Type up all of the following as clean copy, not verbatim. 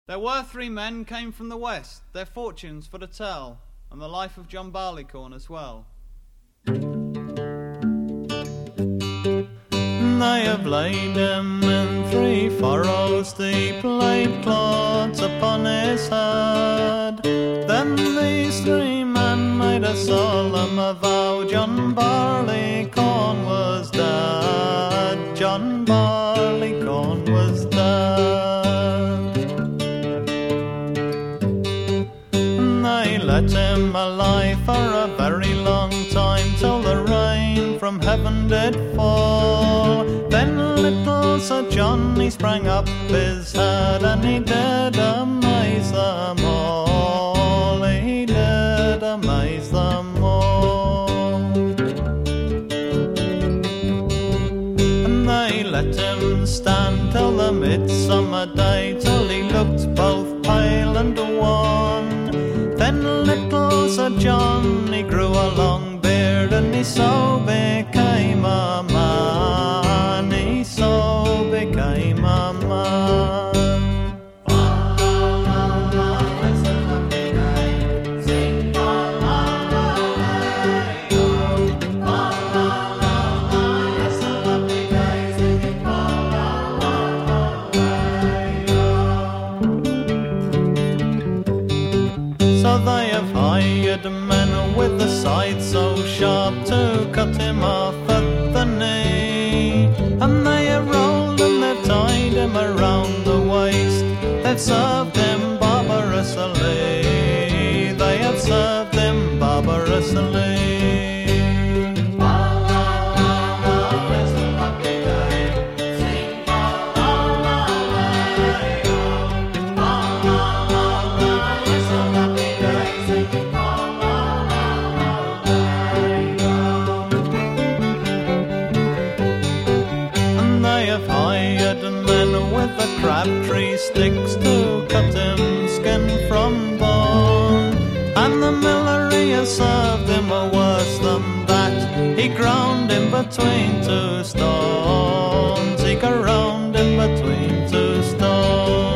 There were three men came from the west, their fortunes for to tell, and the life of John Barleycorn as well. They have laid him in 3 furrows deep, laid clods upon his head. Then these 3 men made a solemn vow, John Barleycorn was dead, John Barleycorn was dead. They let him alive for a very long time, till the rain from heaven did fall. Then little Sir John, he sprang up his head, and he did amaze them all, he did amaze them all. And they let him stand till the midsummer day, till he looked both pale and wan. Then little Sir John, he grew a long beard, and he so became a man, he so became a man. So they have hired men with the scythe so sharp to cut him off at the knee. And they have rolled and they've tied him around the waist. They've served him barbarously, they have served him barbarously. With the crabtree sticks to cut him skin from bone. And the miller, he has served him a worse than that. He ground him between 2 stones, he ground him between 2 stones.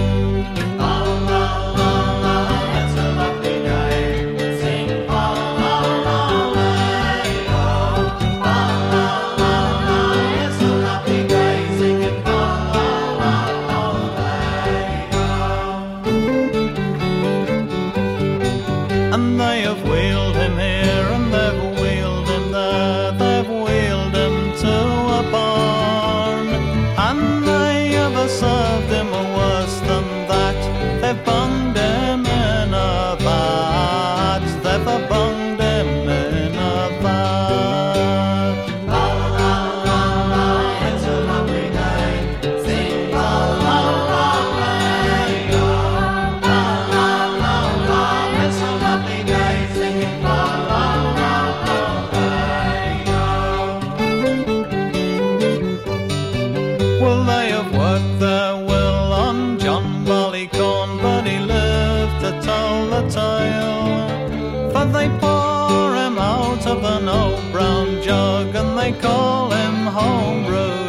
And they have wheeled him here and they've wheeled him there, they've wheeled him to a barn. And they have served him a worse than that. They've bunged him in a vat, they've bunged him in a vat. La la la la, it's a lovely day. Sing la la la la, la la la la, it's a lovely day. Singing la la la la, well, they have worked their will on John Barleycorn, but he lived to tell the tale. For they pour him out of an old brown jug, and they call him homebrew